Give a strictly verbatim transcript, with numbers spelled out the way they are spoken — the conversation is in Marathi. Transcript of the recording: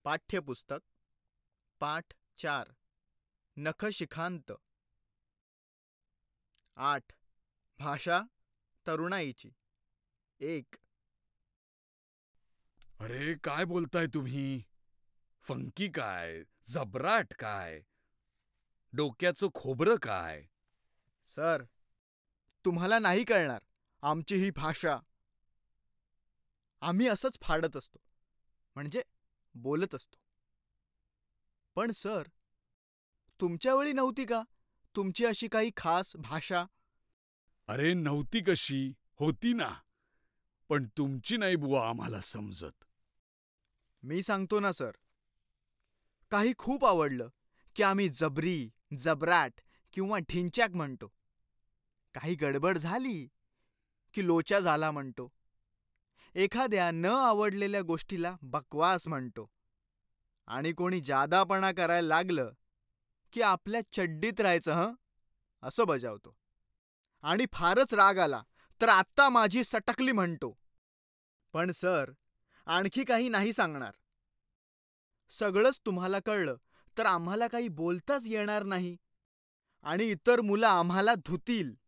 पाठ्यपुस्तक पाठ चार नखशिखांत. आठ. भाषा तरुणाईची. एक. अरे काय बोलताय तुम्ही? फंकी काय, जबराट काय, डोक्याचं खोबरं काय? सर, तुम्हाला नाही कळणार आमची ही भाषा. आम्ही असंच फाडत असतो, म्हणजे बोलत असतो. पण सर, तुमच्या वेळी नव्हती का तुमची अशी काही खास भाषा? अरे नव्हती कशी, होती ना. पण तुमची नाही बुवा आम्हाला समजत. मी सांगतो ना सर, काही खूप आवडलं की आम्ही जबरी, जबराट किंवा ढिंच्याक म्हणतो. काही गडबड झाली की लोचा झाला म्हणतो. एखाद्या न आवडलेल्या गोष्टीला बकवास म्हणतो. आणि कोणी जादापणा करायला लागलं की आपल्या चड्डीत राहायचं हं असं बजावतो. आणि फारच राग आला तर आत्ता माझी सटकली म्हणतो. पण सर, आणखी काही नाही सांगणार. सगळंच तुम्हाला कळलं तर आम्हाला काही बोलताच येणार नाही आणि इतर मुलं आम्हाला धुतील.